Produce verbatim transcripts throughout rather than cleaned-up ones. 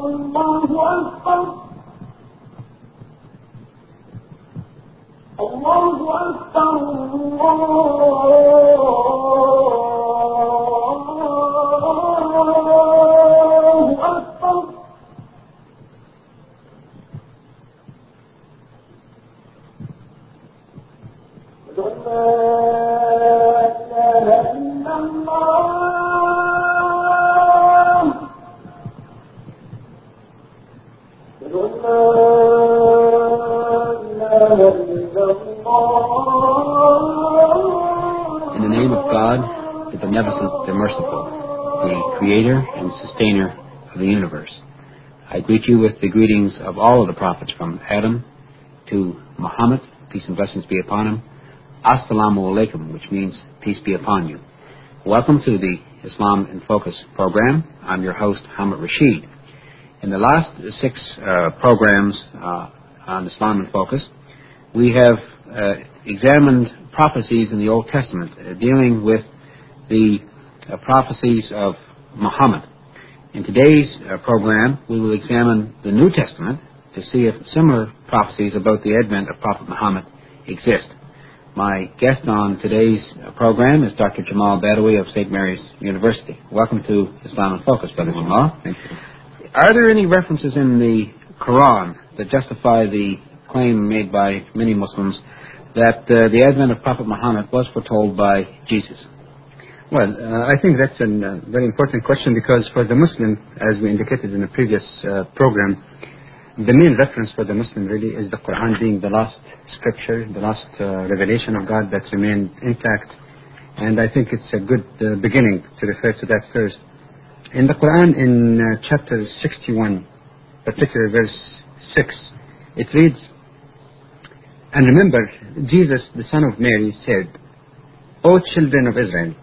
In the name of God, the Beneficent, the Merciful, the Creator and Sustainer of the universe, I greet you with the greetings of all of the prophets from Adam to Muhammad, peace and blessings be upon him, Assalamu alaikum, which means peace be upon you. Welcome to the Islam in Focus program. I'm your host, Hamid Rashid. In the last six uh, programs uh, on Islam in Focus, we have uh, examined prophecies in the Old Testament uh, dealing with the uh, prophecies of Muhammad. In today's uh, program, we will examine the New Testament to see if similar prophecies about the advent of Prophet Muhammad exist. My guest on today's uh, program is Doctor Jamal Badawi of Saint Mary's University. Welcome to Islam in Focus, Brother Jamal. Thank you. Are there any references in the Quran that justify the claim made by many Muslims that uh, the advent of Prophet Muhammad was foretold by Jesus? Well, uh, I think that's a uh, very important question, because for the Muslim, as we indicated in the previous uh, program, the main reference for the Muslim really is the Quran being the last scripture, the last uh, revelation of God that's remained intact. And I think it's a good uh, beginning to refer to that first. In the Quran, in uh, chapter sixty-one, particular verse six, it reads, "And remember, Jesus, the son of Mary, said, O children of Israel,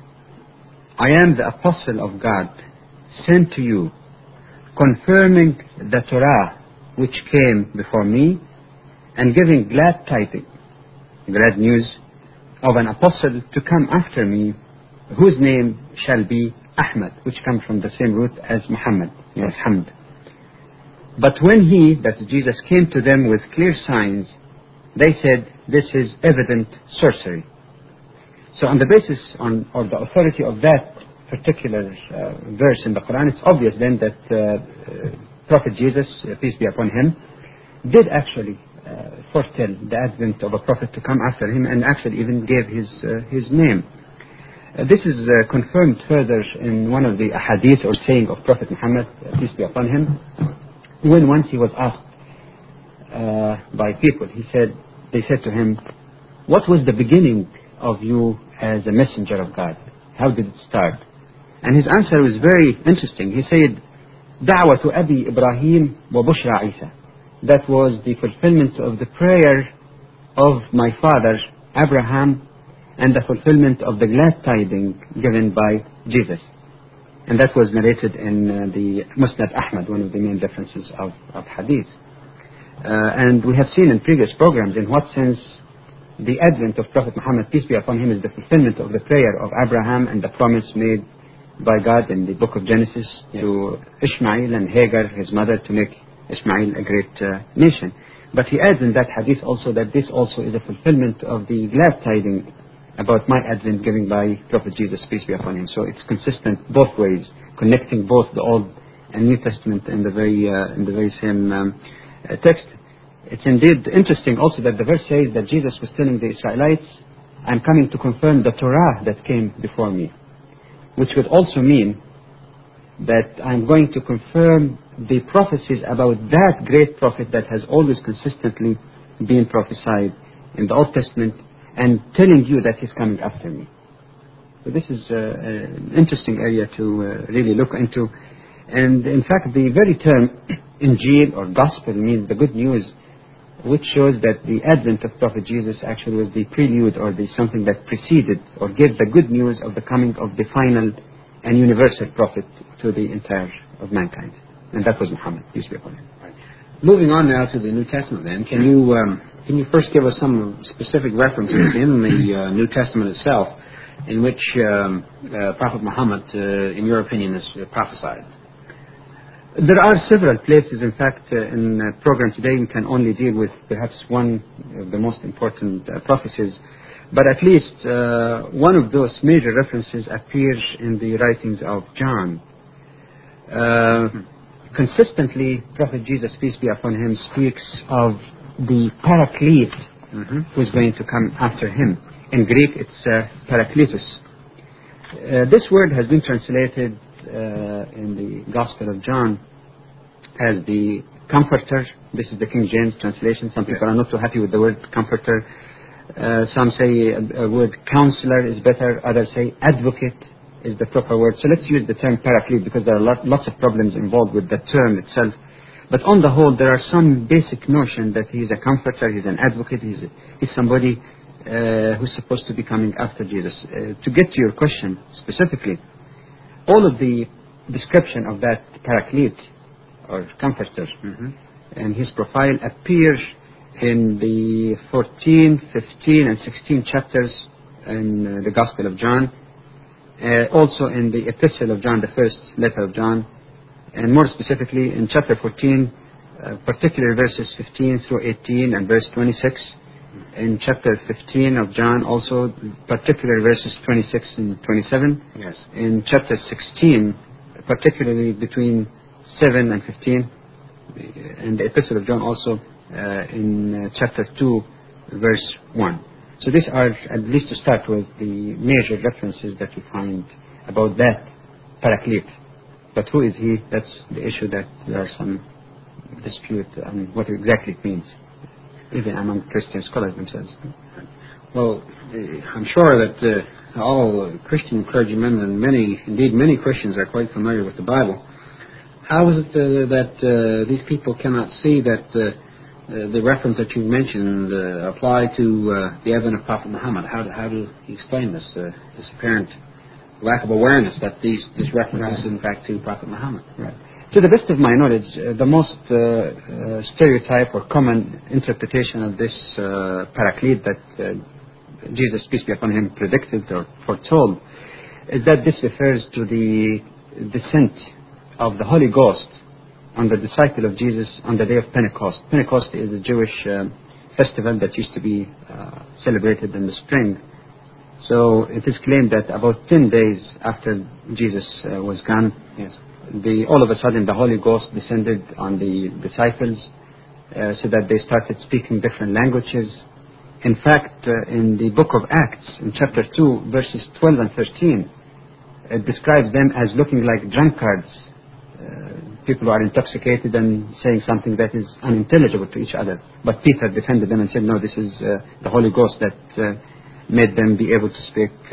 I am the apostle of God, sent to you, confirming the Torah which came before me, and giving glad tidings, glad news, of an apostle to come after me, whose name shall be Ahmad," which comes from the same root as Muhammad, yes, Hamd. "But when he," that Jesus, "came to them with clear signs, they said, this is evident sorcery." So on the basis on, or the authority of that particular uh, verse in the Quran, it's obvious then that uh, uh, Prophet Jesus, uh, peace be upon him, did actually uh, foretell the advent of a prophet to come after him, and actually even gave his, uh, his name. Uh, this is uh, confirmed further in one of the ahadith or saying of Prophet Muhammad, uh, peace be upon him, when once he was asked uh, by people, he said, they said to him, "What was the beginning of you as a messenger of God? How did it start?" And his answer was very interesting. He said, "Da'watu Abi Ibrahim wa Bushra Isa." That was the fulfillment of the prayer of my father Abraham, and the fulfillment of the glad tidings given by Jesus. And that was narrated in uh, the Musnad Ahmad, one of the main references of, of hadith. Uh, and we have seen in previous programs in what sense the advent of Prophet Muhammad, peace be upon him, is the fulfillment of the prayer of Abraham and the promise made by God in the book of Genesis, yes, to Ishmael and Hagar, his mother, to make Ishmael a great uh, nation. But he adds in that hadith also that this also is a fulfillment of the glad tidings about my advent given by Prophet Jesus, peace be upon him. So it's consistent both ways, connecting both the Old and New Testament in the very uh, in the very same um, uh, text. It's indeed interesting also that the verse says that Jesus was telling the Israelites, "I'm coming to confirm the Torah that came before me," which would also mean that I'm going to confirm the prophecies about that great prophet that has always consistently been prophesied in the Old Testament, and telling you that he's coming after me. So this is uh, an interesting area to uh, really look into. And in fact, the very term Injil or Gospel means the good news, which shows that the advent of Prophet Jesus actually was the prelude, or the something that preceded or gave the good news of the coming of the final and universal prophet to the entire of mankind. And that was Muhammad, peace be upon him. Right. Moving on now to the New Testament then, can you um, can you first give us some specific references in the uh, New Testament itself in which um, uh, Prophet Muhammad, uh, in your opinion, is uh, prophesied? There are several places. In fact, uh, in the program today, we can only deal with perhaps one of the most important uh, prophecies. But at least uh, one of those major references appears in the writings of John. Uh, consistently, Prophet Jesus, peace be upon him, speaks of the Paraclete mm-hmm. who's going to come after him. In Greek, it's uh, Parakletos. Uh, this word has been translated uh, in the Gospel of John as the Comforter. This is the King James translation. Some people are not too happy with the word Comforter. Uh, some say a, a word Counselor is better. Others say Advocate is the proper word. So let's use the term Paraclete because there are lot, lots of problems involved with the term itself. But on the whole, there are some basic notion that he's a comforter, he's an advocate, he's, a, he's somebody uh, who's supposed to be coming after Jesus. Uh, to get to your question specifically, all of the description of that Paraclete or comforter mm-hmm. and his profile appears in the fourteen, fifteen, and sixteen chapters in uh, the Gospel of John. Uh, also in the Epistle of John, the first letter of John, and more specifically in chapter fourteen, uh, particularly verses fifteen through eighteen and verse twenty-six. In chapter fifteen of John, also particularly verses twenty-six and twenty-seven. Yes. In chapter sixteen, particularly between seven and fifteen. In the Epistle of John, also uh, in uh, chapter two, verse one. So these are, at least to start with, the major references that we find about that Paraclete. But who is he? That's the issue that there are some dispute on what exactly it means, even among Christian scholars themselves. Well, I'm sure that uh, all Christian clergymen and many, indeed many Christians are quite familiar with the Bible. How is it uh, that uh, these people cannot see that uh, Uh, the reference that you mentioned uh, apply to uh, the advent of Prophet Muhammad? How do, how do you explain this, uh, this apparent lack of awareness that these, this reference right. is in fact to Prophet Muhammad? Right. To the best of my knowledge, uh, the most uh, uh, stereotype or common interpretation of this uh, Paraclete that uh, Jesus, peace be upon him, predicted or foretold is that this refers to the descent of the Holy Ghost on the disciple of Jesus on the day of Pentecost. Pentecost is a Jewish uh, festival that used to be uh, celebrated in the spring. So it is claimed that about ten days after Jesus uh, was gone, yes. the, all of a sudden the Holy Ghost descended on the disciples uh, so that they started speaking different languages. In fact, uh, in the book of Acts, in chapter two, verses twelve and thirteen, it describes them as looking like drunkards. People who are intoxicated and saying something that is unintelligible to each other. But Peter defended them and said, no, this is uh, the Holy Ghost that uh, made them be able to speak uh,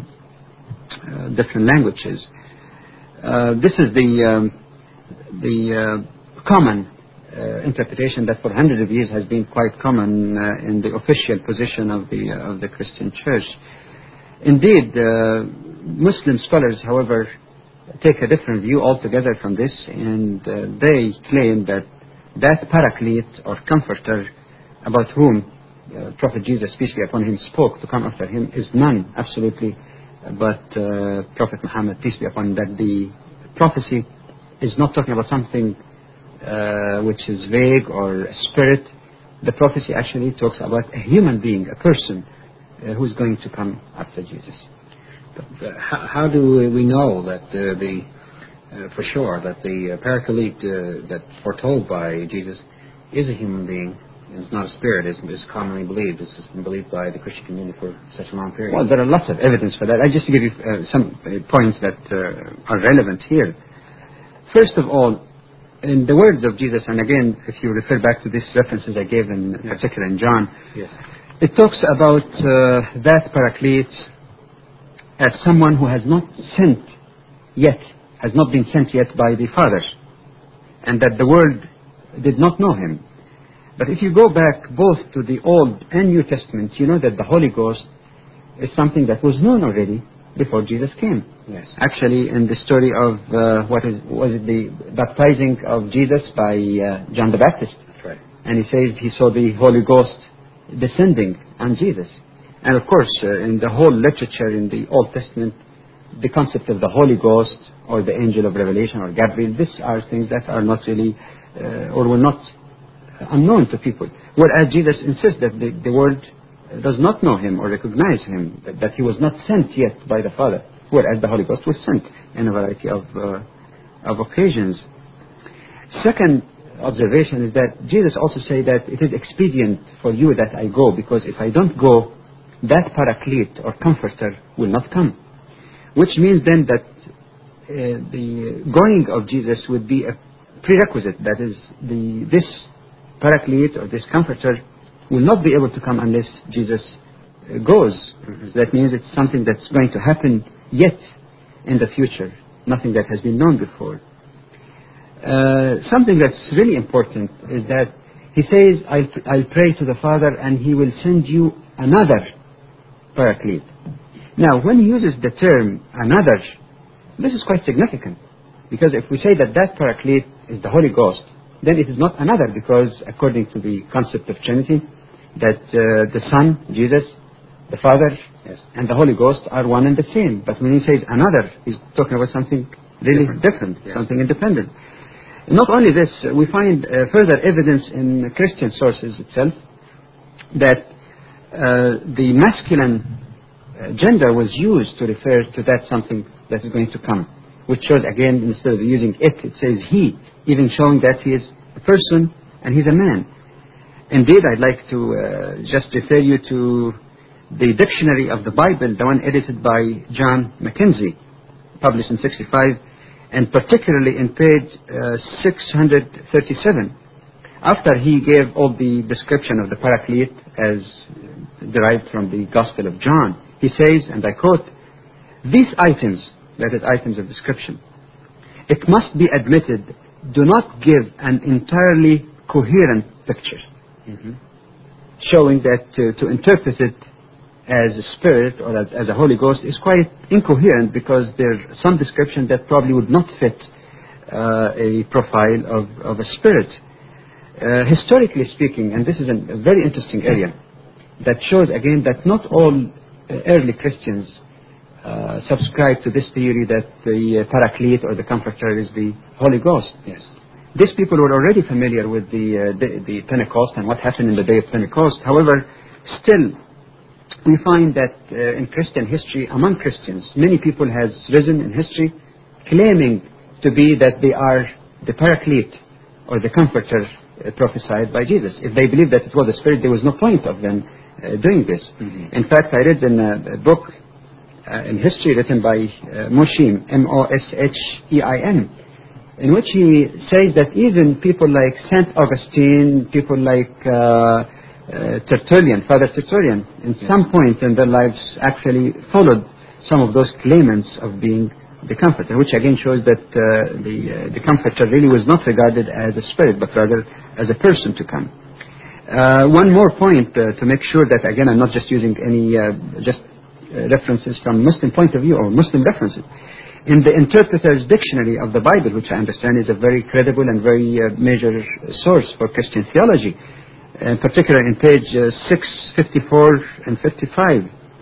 uh, different languages. Uh, this is the, um, the uh, common uh, interpretation that for hundreds of years has been quite common uh, in the official position of the, uh, of the Christian Church. Indeed, uh, Muslim scholars, however, take a different view altogether from this, and uh, they claim that that Paraclete or Comforter about whom uh, Prophet Jesus, peace be upon him, spoke to come after him is none, absolutely, but uh, Prophet Muhammad, peace be upon him, that the prophecy is not talking about something uh, which is vague or a spirit. The prophecy actually talks about a human being, a person uh, who is going to come after Jesus. Uh, how, how do we know that uh, the, uh, for sure, that the uh, Paraclete uh, that's foretold by Jesus is a human being, is not a spirit, is, is commonly believed, is believed by the Christian community for such a long period? Well, there are lots of evidence for that. I just give you uh, some uh, points that uh, are relevant here. First of all, in the words of Jesus, and again, if you refer back to these references I gave in yes. particular in John, yes. it talks about uh, that Paraclete as someone who has not sent yet, has not been sent yet by the Father, and that the world did not know him. But if you go back both to the Old and New Testament, you know that the Holy Ghost is something that was known already before Jesus came. Yes. Actually, in the story of, uh, what is, was it the baptizing of Jesus by uh, John the Baptist. That's right. And he says he saw the Holy Ghost descending on Jesus. And of course, uh, in the whole literature in the Old Testament, the concept of the Holy Ghost or the angel of revelation or Gabriel. These are things that are not really uh, or were not unknown to people. Whereas Jesus insists that the, the world does not know him or recognize him, that, that he was not sent yet by the Father, whereas the Holy Ghost was sent in a variety of, uh, of occasions. Second observation is that Jesus also said that it is expedient for you that I go, because if I don't go, that Paraclete or Comforter will not come. Which means then that uh, the going of Jesus would be a prerequisite. That is, the this Paraclete or this Comforter will not be able to come unless Jesus uh, goes. Mm-hmm. So that means it's something that's going to happen yet in the future, nothing that has been known before. Uh, something that's really important is that he says, I'll, I'll pray to the Father and he will send you another Paraclete. Now, when he uses the term another, this is quite significant, because if we say that that Paraclete is the Holy Ghost, then it is not another, because according to the concept of Trinity, that uh, the Son, Jesus, the Father, yes, and the Holy Ghost are one and the same. But when he says another, he's talking about something really different, different yes. something independent. Not only this, we find uh, further evidence in Christian sources itself that uh, the masculine uh, gender was used to refer to that something that is going to come, which shows again, instead of using it, it says he, even showing that he is a person and he's a man. Indeed, I'd like to uh, just refer you to the Dictionary of the Bible, the one edited by John Mackenzie, published in sixty-five, and particularly in page uh, six hundred thirty-seven, after he gave all the description of the Paraclete as derived from the Gospel of John, he says, and I quote, "These items," that is items of description, "it must be admitted, do not give an entirely coherent picture." Mm-hmm. Showing that uh, to interpret it as a spirit or as, as a Holy Ghost is quite incoherent, because there's some description that probably would not fit uh, a profile of, of a spirit. Uh, historically speaking, and this is an, a very interesting area that shows again that not all uh, early Christians uh, subscribe to this theory that the uh, Paraclete or the Comforter is the Holy Ghost. Yes. These people were already familiar with the, uh, the, the Pentecost and what happened in the day of Pentecost. However, still, we find that uh, in Christian history, among Christians, many people has risen in history claiming to be that they are the Paraclete or the Comforter uh, prophesied by Jesus. If they believed that it was a spirit, there was no point of them uh, doing this. Mm-hmm. In fact, I read in a, a book uh, in history written by uh, Moshim, M O S H E I M, in which he says that even people like Saint Augustine, people like uh, uh, Tertullian, Father Tertullian, in yes. some point in their lives actually followed some of those claimants of being the Comforter, which again shows that uh, the, uh, the Comforter really was not regarded as a spirit, but rather as a person to come. Uh, one more point uh, to make sure that, again, I'm not just using any uh, just uh, references from Muslim point of view or Muslim references. In the Interpreter's Dictionary of the Bible, which I understand is a very credible and very uh, major source for Christian theology, in particular in page uh, six fifty-four and fifty-five,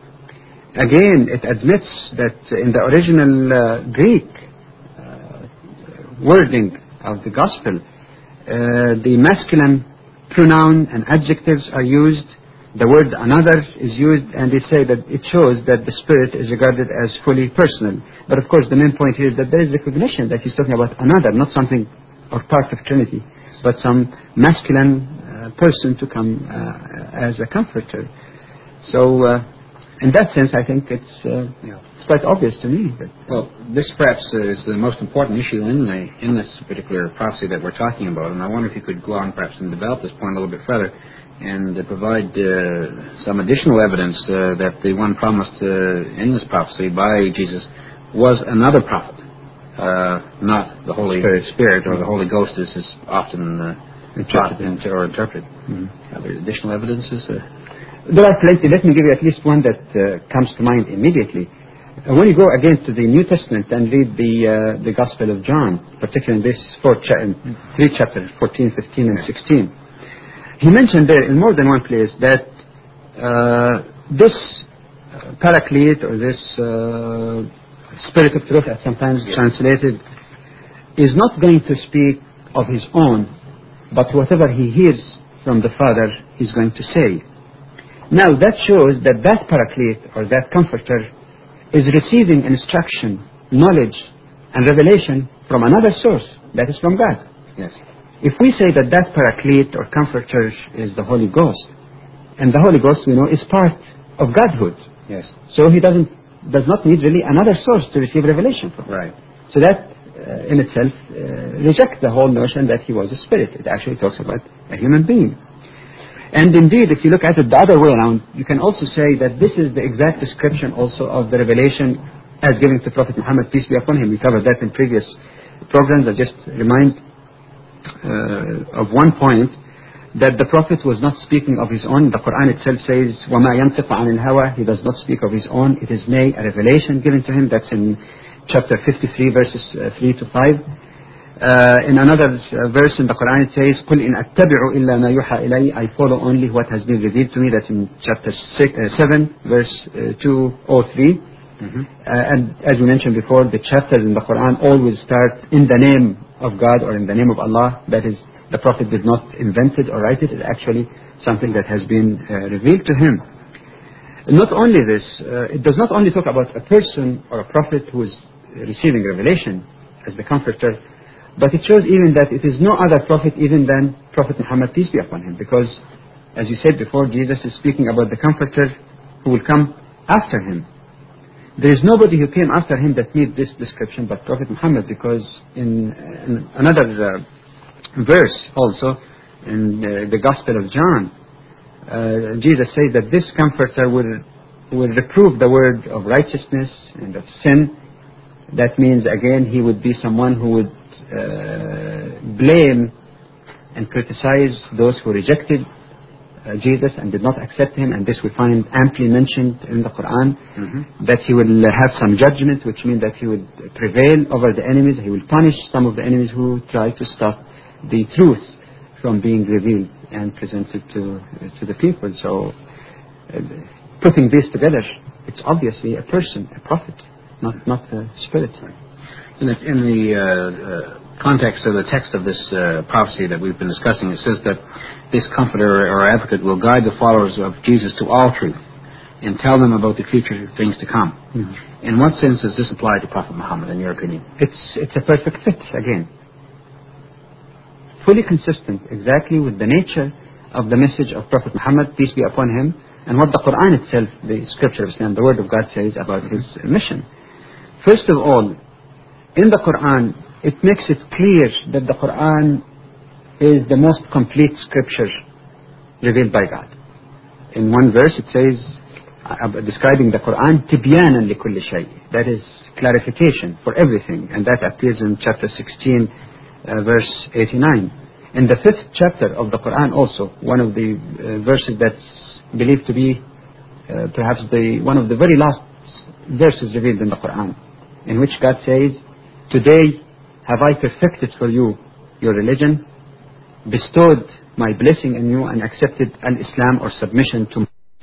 again, it admits that in the original uh, Greek uh, wording of the Gospel, uh, the masculine pronoun and adjectives are used. The word another is used, and they say that it shows that the Spirit is regarded as fully personal. But of course, the main point here is that there is recognition that he's talking about another, not something or part of Trinity, but some masculine uh, person to come uh, as a comforter. So, uh, in that sense, I think it's, uh, yeah. it's quite obvious to me. But, well, this perhaps is the most important issue in the in this particular prophecy that we're talking about, and I wonder if you could go on perhaps and develop this point a little bit further, and uh, provide uh, some additional evidence uh, that the one promised uh, in this prophecy by Jesus was another prophet, uh, not the Holy Spirit, Spirit or the Holy Ghost, as is often uh, interpreted or interpreted. Mm-hmm. Are there additional evidences? Uh, there are plenty. Let me give you at least one that uh, comes to mind immediately. Uh, when you go again to the New Testament and read the uh, the Gospel of John, particularly in this fourth cha- in three chapters, fourteen, fifteen, and sixteen, he mentioned there in more than one place that uh, this uh, Paraclete or this uh, Spirit of Truth, as sometimes yes. translated, is not going to speak of his own, but whatever he hears from the Father, he's going to say. Now that shows that that Paraclete, or that Comforter, is receiving instruction, knowledge, and revelation from another source, that is from God. Yes. If we say that that Paraclete or Comforter is the Holy Ghost, and the Holy Ghost, we know, is part of Godhood. Yes. So he doesn't, does not need really another source to receive revelation from. Right. So that uh, in itself uh, rejects the whole notion that he was a spirit. It actually talks about a human being. And indeed, if you look at it the other way around, you can also say that this is the exact description also of the revelation as given to Prophet Muhammad, peace be upon him. We covered that in previous programs. I just remind uh, of one point, that the Prophet was not speaking of his own. The Quran itself says, وَمَا يَنْطِقُ عَنِ الْهَوَى. He does not speak of his own. It is nay, a revelation given to him. That's in chapter fifty-three, verses uh, three to five. Uh, in another uh, verse in the Quran it says, قُلْ إِنْ أَتَّبِعُ إِلَّا مَا يُوحَى إِلَيَّ. I follow only what has been revealed to me. That's in chapter six, uh, seven, verse uh, two oh three. Mm-hmm. Uh, and as we mentioned before, the chapters in the Quran always start in the name of God or in the name of Allah. That is, the Prophet did not invent it or write it. It's actually something that has been uh, revealed to him. Not only this, uh, it does not only talk about a person or a prophet who is receiving revelation as the Comforter, but it shows even that it is no other prophet even than Prophet Muhammad, peace be upon him. Because, as you said before, Jesus is speaking about the Comforter who will come after him. There is nobody who came after him that meets this description but Prophet Muhammad, because in, in another uh, verse also, in uh, the Gospel of John, uh, Jesus said that this Comforter will, will reprove the word of righteousness and of sin. That means, again, he would be someone who would uh, blame and criticize those who rejected uh, Jesus and did not accept him, and this we find amply mentioned in the Quran. Mm-hmm. That he will have some judgment, which means that he would prevail over the enemies. He will punish some of the enemies who try to stop the truth from being revealed and presented to to the people. So uh, putting this together, it's obviously a person, a prophet, not not a spirit. In the, in the uh, uh, context of the text of this uh, prophecy that we've been discussing, it says that this Comforter or Advocate will guide the followers of Jesus to all truth and tell them about the future things to come. Mm-hmm. In what sense does this apply to Prophet Muhammad, in your opinion? It's it's a perfect fit again. Fully consistent exactly with the nature of the message of Prophet Muhammad, peace be upon him, and what the Quran itself, the scripture of Islam, the word of God says about his mission. First of all, in the Quran, it makes it clear that the Quran is the most complete scripture revealed by God. In one verse it says, uh, describing the Quran, تِبْيَانًا لِكُلِّ شَيْءٍ. That is clarification for everything, and that appears in chapter sixteen, Uh, verse eighty-nine. In the fifth chapter of the Quran also, one of the uh, verses that's believed to be uh, perhaps the one of the very last verses revealed in the Quran, in which God says, "Today have I perfected for you your religion, bestowed my blessing in you, and accepted al-Islam or submission to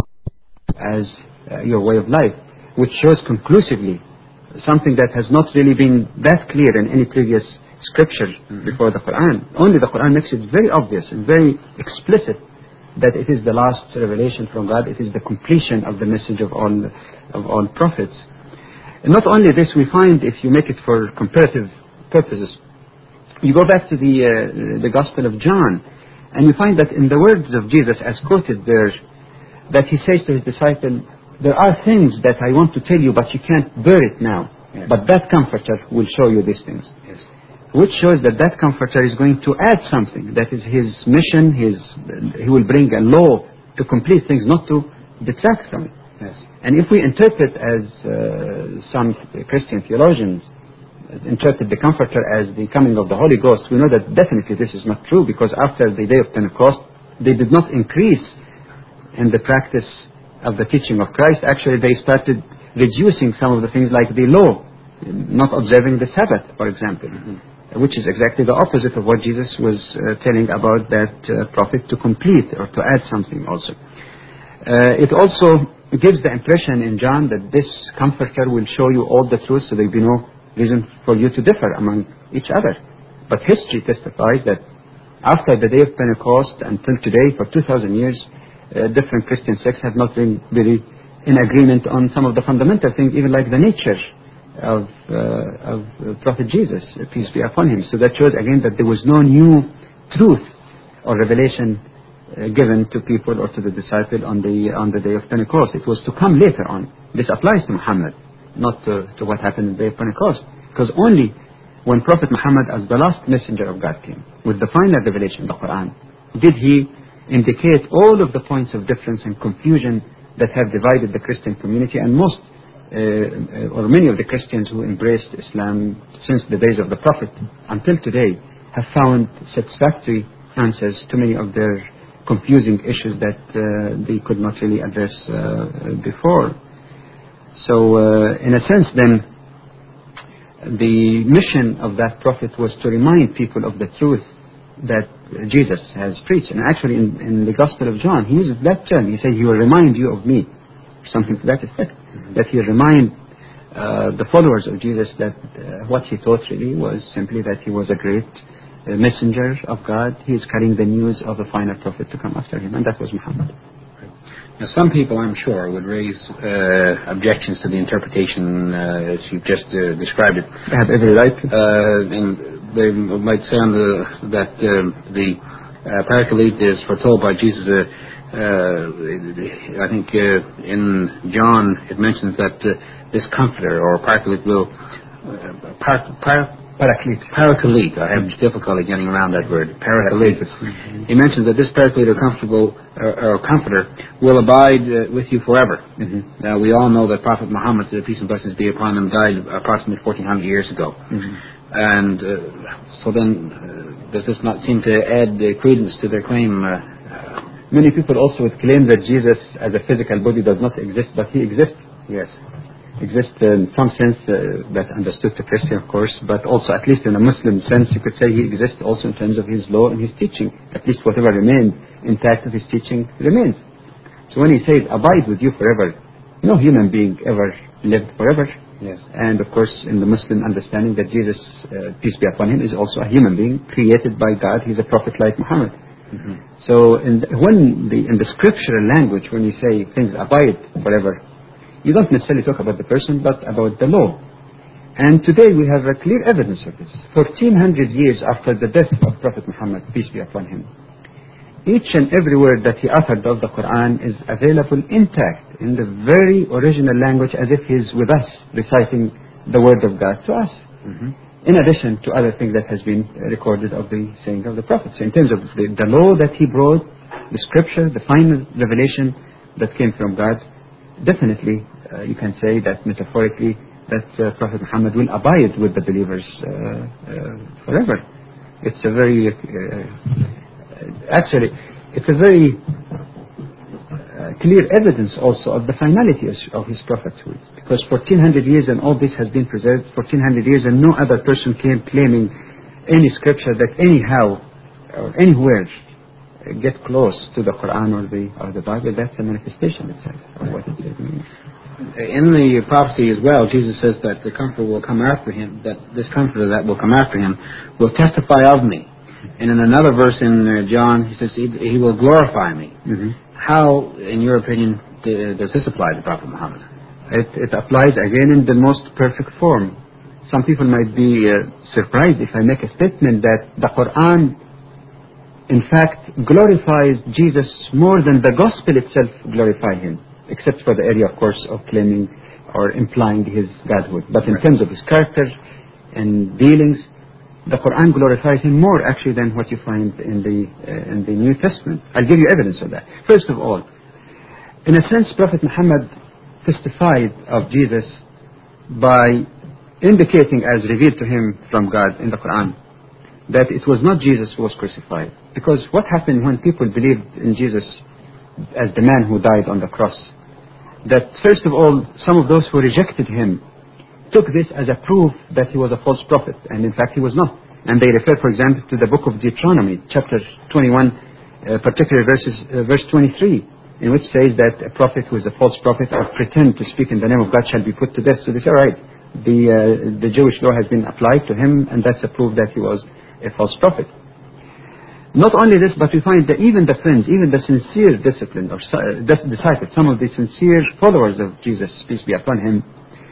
as uh, your way of life," which shows conclusively something that has not really been that clear in any previous scripture mm-hmm. before the Quran. Only the Quran makes it very obvious and very explicit that it is the last revelation from God. It is the completion of the message of all of all prophets. And not only this, we find, if you make it for comparative purposes, you go back to the uh, the Gospel of John, and you find that in the words of Jesus as quoted there, that he says to his disciple, "There are things that I want to tell you, but you can't bear it now. Yes. But that Comforter will show you these things." Yes. Which shows that that Comforter is going to add something. That is his mission. His he will bring a law to complete things, not to detract from it. Yes. And if we interpret, as uh, some Christian theologians interpret the Comforter as the coming of the Holy Ghost, we know that definitely this is not true, because after the day of Pentecost, they did not increase in the practice of the teaching of Christ. Actually, they started reducing some of the things like the law, not observing the Sabbath, for example. Mm-hmm. Which is exactly the opposite of what Jesus was uh, telling about that uh, prophet to complete or to add something also. Uh, it also gives the impression in John that this comforter will show you all the truth, so there will be no reason for you to differ among each other. But history testifies that after the day of Pentecost until today, for two thousand years, uh, different Christian sects have not been really in agreement on some of the fundamental things, even like the nature of, uh, of uh, Prophet Jesus, peace be upon him. So that shows again that there was no new truth or revelation uh, given to people or to the disciple on the on the day of Pentecost. It was to come later on. This applies to Muhammad, not to, to what happened on the day of Pentecost. Because only when Prophet Muhammad, as the last messenger of God, came with the final revelation, the Quran, did he indicate all of the points of difference and confusion that have divided the Christian community, and most uh, or many of the Christians who embraced Islam since the days of the Prophet until today have found satisfactory answers to many of their confusing issues that uh, they could not really address uh, before. So uh, in a sense then, the mission of that prophet was to remind people of the truth that Jesus has preached. And actually in, in the Gospel of John, he uses that term. He says, he will remind you of me, something to that effect. Mm-hmm. That he will remind uh, the followers of Jesus that uh, what he taught really was simply that he was a great uh, messenger of God. He is carrying the news of a final prophet to come after him, and that was Muhammad. Now, some people, I'm sure, would raise uh, objections to the interpretation uh, as you've just uh, described it. They have every right. Uh, and they might say on the, that uh, the uh, Paraclete is foretold by Jesus. Uh, uh, I think uh, in John it mentions that uh, this Comforter or Paraclete will uh, par, par, Paraclete. Paraclete. I have difficulty getting around that word. Paraclete. He mentions that this Paraclete or comfortable or, or Comforter will abide uh, with you forever. Mm-hmm. Now we all know that Prophet Muhammad, peace and blessings be upon him, died approximately fourteen hundred years ago. Mm-hmm. And uh, so then, uh, does this not seem to add uh, credence to their claim? Uh, Many people also would claim that Jesus, as a physical body, does not exist, but he exists. Yes. Exists in some sense uh, that understood to Christian, of course, but also at least in a Muslim sense, you could say he exists also in terms of his law and his teaching. At least whatever remained intact of his teaching remains. So when he says, abide with you forever, no human being ever lived forever. Yes. And of course, in the Muslim understanding that Jesus, uh, peace be upon him, is also a human being created by God. He's a prophet like Muhammad. Mm-hmm. So in the, when the, in the scriptural language, when you say things abide forever, you don't necessarily talk about the person, but about the law. And today we have a clear evidence of this. fourteen hundred years after the death of Prophet Muhammad, peace be upon him, each and every word that he uttered of the Quran is available intact in the very original language, as if he's with us reciting the word of God to us. Mm-hmm. In addition to other things that has been recorded of the saying of the Prophet. So in terms of the, the law that he brought, the scripture, the final revelation that came from God, definitely uh, you can say that metaphorically that uh, Prophet Muhammad will abide with the believers uh, uh, forever. It's a very, uh, actually, it's a very uh, clear evidence also of the finality of his prophethood. Because fourteen hundred years and all this has been preserved, fourteen hundred years and no other person came claiming any scripture that anyhow or anywhere get close to the Quran or the or the Bible. That's a manifestation itself of what it means. In the prophecy as well, Jesus says that the Comforter will come after him, that this Comforter that will come after him will testify of me. And in another verse in uh, John, he says he, he will glorify me. Mm-hmm. How, in your opinion, d- does this apply to Prophet Muhammad? It, it applies again in the most perfect form. Some people might be uh, surprised if I make a statement that the Quran, in fact, glorifies Jesus more than the Gospel itself glorifies him, except for the area, of course, of claiming or implying his godhood. But in terms of his character and dealings, the Quran glorifies him more actually than what you find in the uh, in the New Testament. I'll give you evidence of that. First of all, in a sense, Prophet Muhammad testified of Jesus by indicating, as revealed to him from God in the Quran, that it was not Jesus who was crucified. Because what happened when people believed in Jesus as the man who died on the cross? That first of all, some of those who rejected him took this as a proof that he was a false prophet, and in fact he was not. And they refer, for example, to the book of Deuteronomy, chapter twenty-one, uh, particular verses, uh, verse twenty-three, in which says that a prophet who is a false prophet or pretend to speak in the name of God shall be put to death. So they say, all right, the, uh, the Jewish law has been applied to him, and that's a proof that he was a false prophet. Not only this, but we find that even the friends, even the sincere discipline or uh, disciples, some of the sincere followers of Jesus, peace be upon him,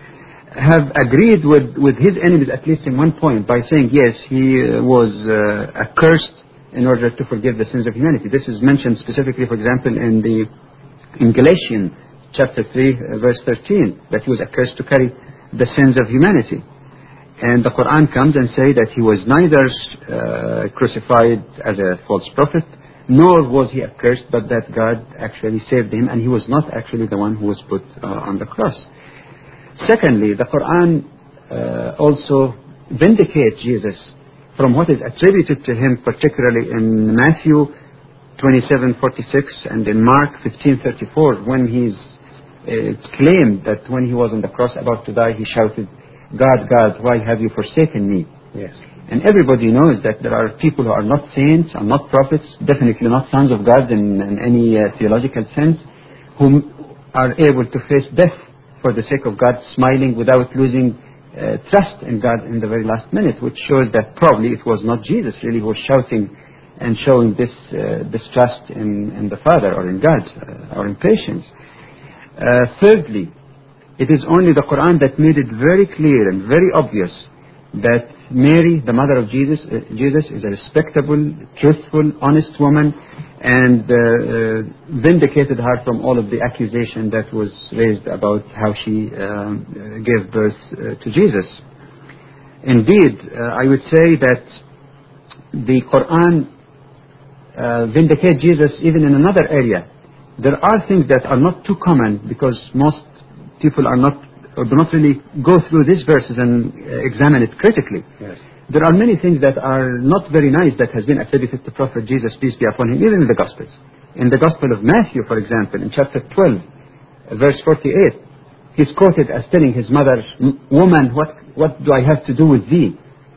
have agreed with, with his enemies, at least in one point, by saying, yes, he uh, was uh, accursed in order to forgive the sins of humanity. This is mentioned specifically, for example, in the in Galatians chapter three, uh, verse thirteen, that he was accursed to carry the sins of humanity. And the Quran comes and say that he was neither uh, crucified as a false prophet, nor was he accursed, but that God actually saved him, and he was not actually the one who was put uh, on the cross. Secondly, the Quran uh, also vindicates Jesus from what is attributed to him, particularly in Matthew twenty-seven forty-six and in Mark fifteen thirty-four, when he's uh, claimed that when he was on the cross about to die, he shouted, God, God, why have you forsaken me? Yes. And everybody knows that there are people who are not saints, are not prophets, definitely not sons of God in, in any uh, theological sense, who are able to face death for the sake of God, smiling without losing uh, trust in God in the very last minute, which shows that probably it was not Jesus really who was shouting and showing this uh, distrust in, in the Father or in God uh, or in patience. Uh, thirdly, it is only the Quran that made it very clear and very obvious that Mary, the mother of Jesus, uh, Jesus is a respectable, truthful, honest woman, and uh, uh, vindicated her from all of the accusation that was raised about how she um, uh, gave birth uh, to Jesus. Indeed, uh, I would say that the Quran uh, vindicates Jesus even in another area. There are things that are not too common because most people are not or do not really go through these verses and uh, examine it critically. Yes. There are many things that are not very nice that has been attributed to Prophet Jesus, peace be upon him, even in the Gospels. In the Gospel of Matthew, for example, in chapter twelve, verse forty-eight, he's quoted as telling his mother, woman, what, what do I have to do with thee?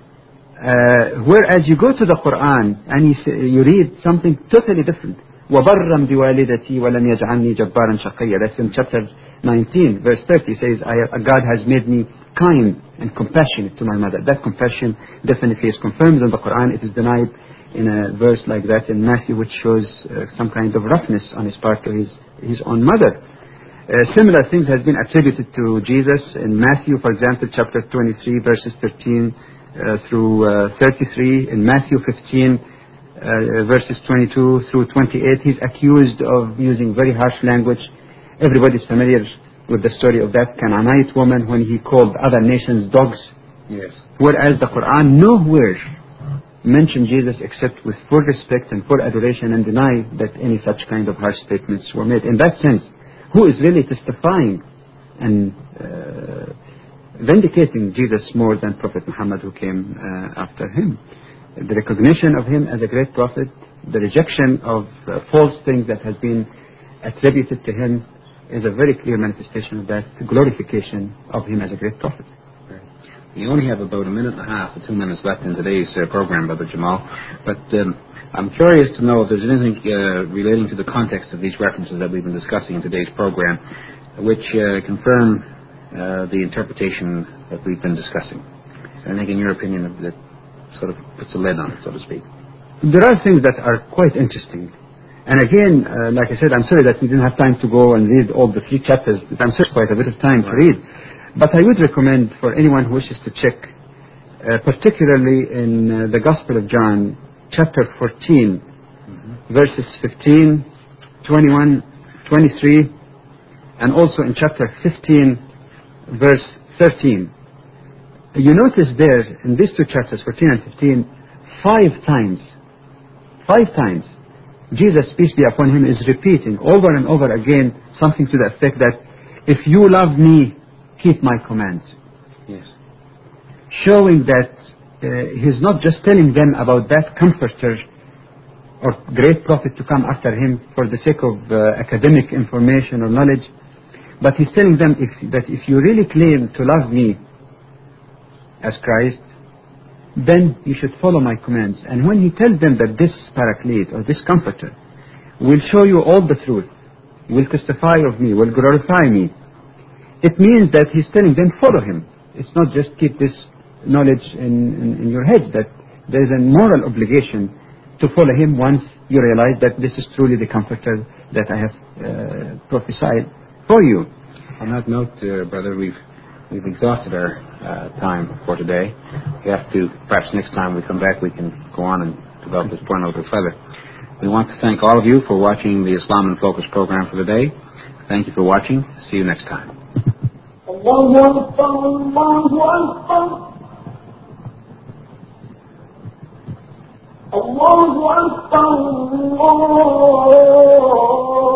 Uh, whereas you go to the Quran and you, say, you read something totally different. وَبَرًّا بِوَالِدَتِي وَلَمْ يَجْعَلْنِي جَبَّارًا شَقِيًّا. That's in chapter nineteen, verse thirty, says, I, God has made me kind and compassionate to my mother. That compassion definitely is confirmed in the Quran. It is denied in a verse like that in Matthew, which shows uh, some kind of roughness on his part to his, his own mother. Uh, similar things has been attributed to Jesus in Matthew, for example, chapter twenty-three, verses thirteen uh, through uh, thirty-three. In Matthew fifteen, uh, verses twenty-two through twenty-eight, he's accused of using very harsh language. Everybody's familiar with the story of that Canaanite woman when he called other nations dogs. Yes. Whereas the Quran nowhere mentioned Jesus except with full respect and full adoration, and deny that any such kind of harsh statements were made. In that sense, who is really testifying and uh, vindicating Jesus more than Prophet Muhammad, who came uh, after him? The recognition of him as a great prophet, the rejection of uh, false things that has been attributed to him, is a very clear manifestation of that glorification of him as a great prophet. We only have about a minute and a half or two minutes left in today's uh, program, Brother Jamal. But um, I'm curious to know if there's anything uh, relating to the context of these references that we've been discussing in today's program, which uh, confirm uh, the interpretation that we've been discussing. Is there anything, in your opinion, that sort of puts a lid on it, so to speak? There are things that are quite interesting. And again, uh, like I said, I'm sorry that we didn't have time to go and read all the three chapters. I'm sure quite a bit of time to read. But I would recommend for anyone who wishes to check, uh, particularly in uh, the Gospel of John, chapter fourteen, mm-hmm. verses fifteen, twenty-one, twenty-three, and also in chapter fifteen, verse thirteen. You notice there, in these two chapters, fourteen and fifteen, five times, five times, Jesus, peace be upon him, is repeating over and over again something to the effect that, if you love me, keep my commands. Yes. Showing that uh, he's not just telling them about that comforter or great prophet to come after him for the sake of uh, academic information or knowledge, but he's telling them if, that if you really claim to love me as Christ, then you should follow my commands. And when he tells them that this paraclete or this comforter will show you all the truth, will testify of me, will glorify me. It means that he's telling them, follow him. It's not just keep this knowledge in, in, in your head, that there is a moral obligation to follow him once you realize that this is truly the comforter that I have uh, prophesied for you. On that note, uh, brother, we've we've exhausted our uh, time for today. We have to, perhaps next time we come back, we can go on and develop this point a little bit further. We want to thank all of you for watching the Islam in Focus program for today. Thank you for watching. See you next time. Allahu Akbar, Allahu Akbar. Allahu Akbar, Allah.